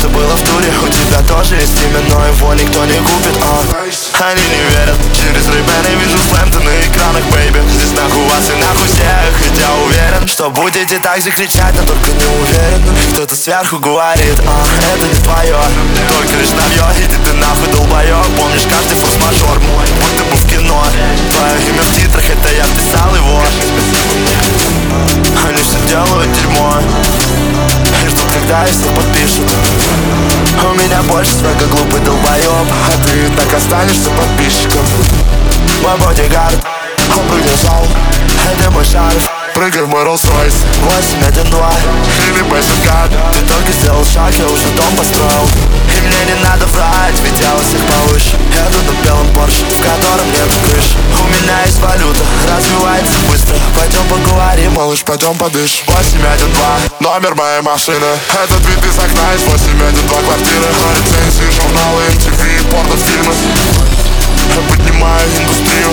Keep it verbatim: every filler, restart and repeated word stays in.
Солнце было в туре, у тебя тоже есть имя, но его никто не купит, а они не верят. Через Ray-Ban вижу слэм-то на экранах, бэйби. Здесь нахуй вас и нахуй всех. Хотя уверен, что будете так же кричать, но только не уверен. Кто-то сверху говорит, а это не твое, только лишь навье. Иди ты нахуй, долбоёб. Помнишь каждый форс-мажор мой, будто бы в кино. Твое имя в титрах, это я вписал его. Они все делают дерьмо и ждут, когда их всех подпишут. У меня больше свека, глупый долбоёб, а ты так останешься подписчиком. Мой бодигард, он прыгнул в зал, это мой шарф. Прыгай в мой Rolls-Royce восемь один два или Passion Card. Ты только сделал шаг, я уже дом построил. И мне не надо врать, ведь я у всех повыше. Еду на белом Порше, в котором нет крыш. У меня есть валюта, развивается быстро. Пойдем поговорим, малыш, пойдем подышь. восемь один два, номер моей машины. Этот вид из окна из восемь один два квартиры. Рецензии, журналы, эм ти ви, порнофильмы. Я поднимаю индустрию.